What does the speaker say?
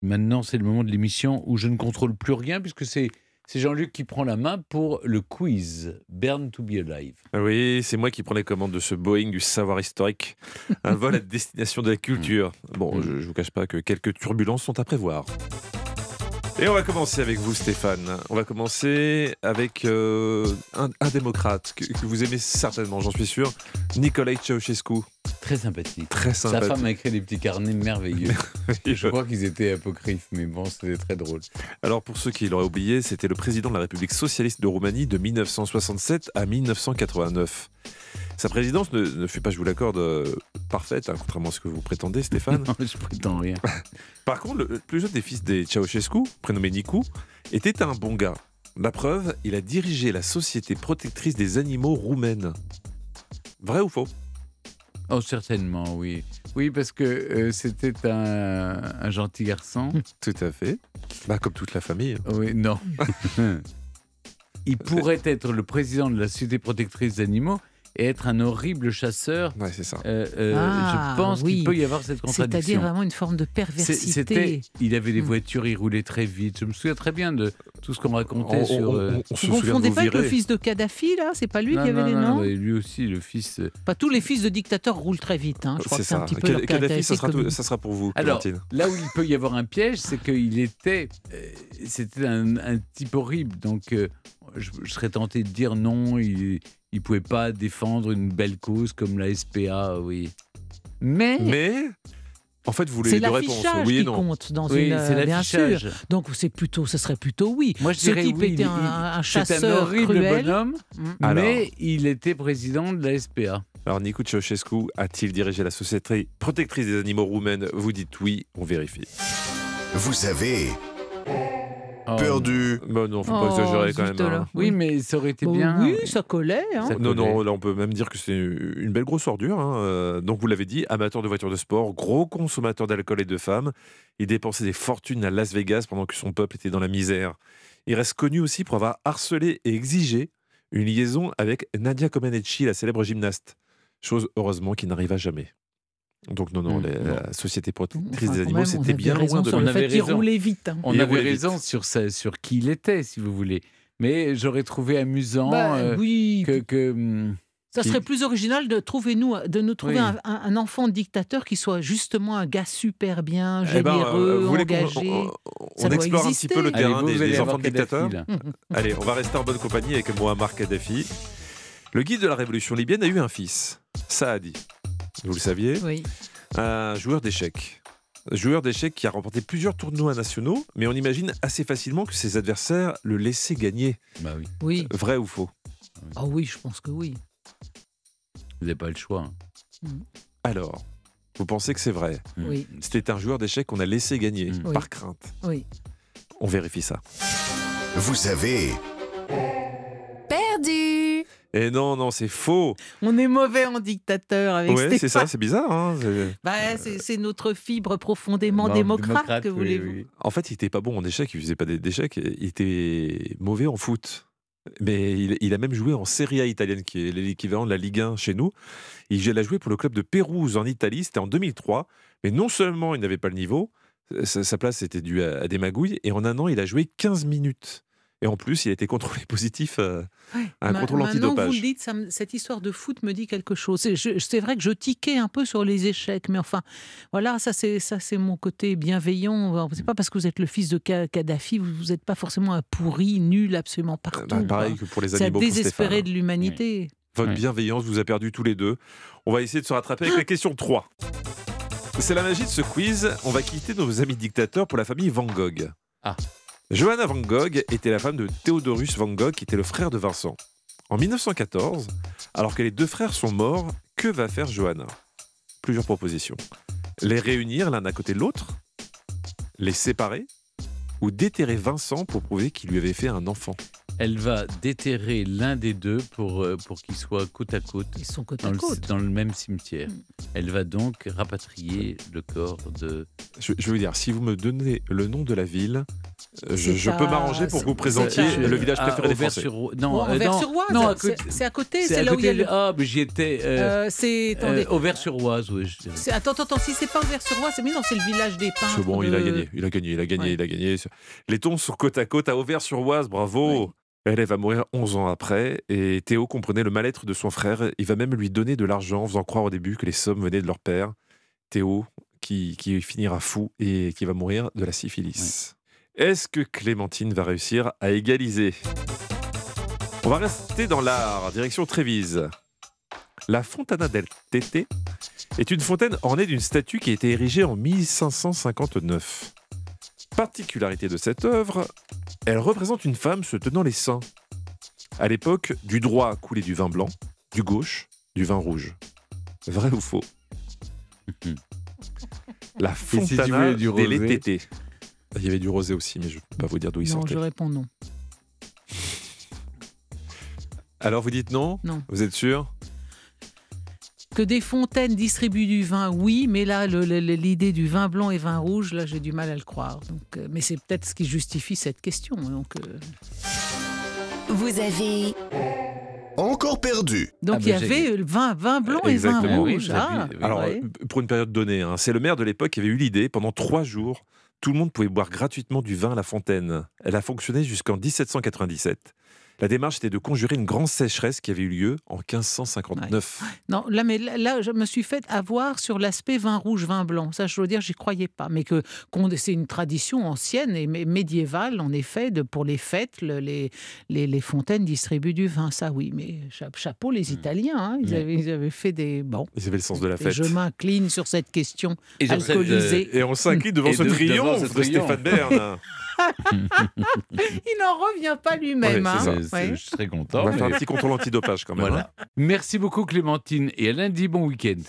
Maintenant, c'est le moment de l'émission où je ne contrôle plus rien, puisque c'est Jean-Luc qui prend la main pour le quiz Born to be Alive. Oui, c'est moi qui prends les commandes de ce Boeing du savoir historique, un vol à destination de la culture. Bon, je ne vous cache pas que quelques turbulences sont à prévoir. Et on va commencer avec vous, Stéphane. On va commencer avec un démocrate que vous aimez certainement, j'en suis sûr, Nicolae Ceausescu. Très sympathique. Très Sa sympathique. femme a écrit des petits carnets merveilleux. Je crois qu'ils étaient apocryphes, mais bon, c'était très drôle. Alors pour ceux qui l'auraient oublié, c'était le président de la République socialiste de Roumanie de 1967 à 1989. Sa présidence ne fut pas, je vous l'accorde, parfaite, contrairement à ce que vous prétendez, Stéphane. Non, je prétends rien. Par contre, le plus jeune des fils des Ceausescu, prénommé Nicu, était un bon gars. La preuve, il a dirigé la Société protectrice des animaux roumaine. Vrai ou faux ? Oh, certainement, oui. Oui, parce que c'était un gentil garçon. Tout à fait. Comme toute la famille. Oui, non. Il pourrait être le président de la Société protectrice des animaux et être un horrible chasseur. Ouais, c'est ça. Je pense qu'il peut y avoir cette contradiction. C'est-à-dire vraiment une forme de perversité. Il avait des voitures, il roulait très vite. Je me souviens très bien de tout ce qu'on racontait sur... On Vous confondez pas avec le fils de Kadhafi, là ? C'est pas lui qui avait les noms ? Lui aussi, le fils... Pas tous les fils de dictateurs roulent très vite. Je crois que c'est un petit peu leur Kadhafi, ça caractéristique. ça sera pour vous, Alors, Clémentine. là où il peut y avoir un piège, c'est qu'il était... c'était un type horrible. Donc, je serais tenté de dire non, il ne pouvait pas défendre une belle cause comme la SPA, oui. Mais en fait, vous voulez c'est deux réponses, l'affichage oui et qui non. compte dans Oui, une... c'est bien l'affichage. sûr. Donc ce serait plutôt oui. Moi, je Ce dirais type oui. était un C'est un chasseur horrible cruel. bonhomme, Alors. mais il était président de la SPA. Alors, Nicu Ceausescu a-t-il dirigé la Société protectrice des animaux roumaine ? Vous dites oui, on vérifie. Vous avez Oh. perdu. Non, faut pas exagérer quand zut même. alors. Oui, mais ça aurait été Bon, bien. oui, ça collait. Hein. Ça- Non, là on peut même dire que c'est une belle grosse ordure. Donc vous l'avez dit, amateur de voitures de sport, gros consommateur d'alcool et de femmes. Il dépensait des fortunes à Las Vegas pendant que son peuple était dans la misère. Il reste connu aussi pour avoir harcelé et exigé une liaison avec Nadia Comaneci, la célèbre gymnaste. Chose heureusement qui n'arriva jamais. Donc non, la Société protectrice des Quand animaux, même, c'était on bien avait raison loin de sur On le avait fait qu'il raison. roulait vite. Hein. On Il avait roulait raison sur qui il était, si vous voulez. Mais j'aurais trouvé amusant Oui. que Ça serait plus original de nous trouver Oui. un enfant dictateur qui soit justement un gars super bien, Eh ben, généreux, vous voulez engagé. on doit explore un exister. petit peu le allez, terrain vous des allez enfants avoir de dictateurs. Kadhafi, là. Allez, on va rester en bonne compagnie avec Muammar Kadhafi. Le guide de la révolution libyenne a eu un fils, Saadi. Vous le saviez ? Oui. Un joueur d'échecs. Joueur d'échecs qui a remporté plusieurs tournois nationaux, mais on imagine assez facilement que ses adversaires le laissaient gagner. Bah oui, Oui. Vrai ou faux ? Ah oui, je pense que oui. vous n'avez pas le choix. Alors, vous pensez que c'est vrai ? Oui. C'était un joueur d'échecs qu'on a laissé gagner, Oui. par crainte. Oui. On vérifie ça. Vous avez Perdu. Et non, c'est faux. On est mauvais en dictateur avec Ouais, c'est Stéphane. ça, c'est bizarre. Hein. C'est notre fibre profondément Non, démocrate, que oui, voulez-vous. oui. En fait, il était pas bon en échecs, il faisait pas d'échecs, il était mauvais en foot. Mais il a même joué en Serie A italienne, qui est l'équivalent de la Ligue 1 chez nous. Il a joué pour le club de Pérouse en Italie, c'était en 2003. Mais non seulement il n'avait pas le niveau, sa place était due à des magouilles, et en un an, il a joué 15 minutes. Et en plus, il a été contrôlé positif à un contrôle Maintenant, antidopage. vous le dites, cette histoire de foot me dit quelque chose. C'est vrai que je tiquais un peu sur les échecs, mais enfin, voilà, ça c'est mon côté bienveillant. C'est pas parce que vous êtes le fils de Kadhafi, vous n'êtes pas forcément un pourri, nul, absolument partout. Pareil que pour les C'est à animaux. pour désespérer Stéphane. de l'humanité. Votre Oui. bienveillance vous a perdu tous les deux. On va essayer de se rattraper avec la question 3. C'est la magie de ce quiz. On va quitter nos amis dictateurs pour la famille Van Gogh. Ah. Johanna Van Gogh était la femme de Theodorus Van Gogh, qui était le frère de Vincent. En 1914, alors que les deux frères sont morts, que va faire Johanna ? Plusieurs propositions. Les réunir l'un à côté de l'autre ? Les séparer ? Ou déterrer Vincent pour prouver qu'il lui avait fait un enfant ? Elle va déterrer l'un des deux pour qu'ils soient côte à côte Ils sont côte dans à le, côte. dans le même cimetière. Elle va donc rapatrier le corps de... Je veux dire, si vous me donnez le nom de la ville, Je peux m'arranger pour que vous présentiez le village préféré des Français. Non, Auvers-sur-Oise, non, à côté- c'est à côté, c'est c'est à là où il y a côté. le... Ah, mais j'y étais. Attendez. Auvers-sur-Oise, oui. je dirais. Attends, si c'est pas Auvers-sur-Oise, mais non, c'est le village des peintres. C'est bon, il a de- gagné. Les tons sont côte à côte à Auvers-sur-Oise, bravo. Ouais. Elle va mourir 11 ans après et Théo comprenait le mal-être de son frère. Il va même lui donner de l'argent en faisant croire au début que les sommes venaient de leur père. Théo qui finira fou et qui va mourir de la syphilis. Est-ce que Clémentine va réussir à égaliser? On va rester dans l'art, direction Trévise. La Fontana del Tete est une fontaine ornée d'une statue qui a été érigée en 1559. Particularité de cette œuvre, elle représente une femme se tenant les seins. À l'époque, du droit coulait du vin blanc, du gauche, du vin rouge. Vrai ou faux? La si tu Fontana voulais du del rosé Tete. Il y avait du rosé aussi, mais je ne peux pas vous dire d'où il Non, sortait. je réponds non. Alors vous dites non? Non. Vous êtes sûr? Que des fontaines distribuent du vin, oui, mais là, l'idée du vin blanc et vin rouge, là, j'ai du mal à le croire. Donc, mais c'est peut-être ce qui justifie cette question. Vous avez Encore perdu. Donc Ah, il y bah, j'ai- avait le vin blanc et vin Exactement. rouge. Oui, Ah, oui. Alors, ouais. pour une période donnée, hein, c'est le maire de l'époque qui avait eu l'idée. Pendant 3 jours, tout le monde pouvait boire gratuitement du vin à la fontaine. Elle a fonctionné jusqu'en 1797. La démarche était de conjurer une grande sécheresse qui avait eu lieu en 1559. Non, là, je me suis fait avoir sur l'aspect vin rouge, vin blanc. Ça, je dois dire, j'y croyais pas. Mais c'est une tradition ancienne et médiévale, en effet, pour les fêtes, les fontaines distribuent du vin. Ça, oui. Mais chapeau les Italiens. Hein, ils avaient fait des... Bon. Ils avaient le sens de la Et fête. je m'incline sur cette question. Et sur cette, Alcoolisé. Et on s'incline devant Et ce devant triomphe ce de Stéphane triomphe. Bern. Il n'en revient pas lui-même. Ouais, c'est hein. ça. Ouais. Je serais On content. va faire un mais- petit contrôle antidopage quand même. Voilà. Merci beaucoup Clémentine et à lundi, bon week-end.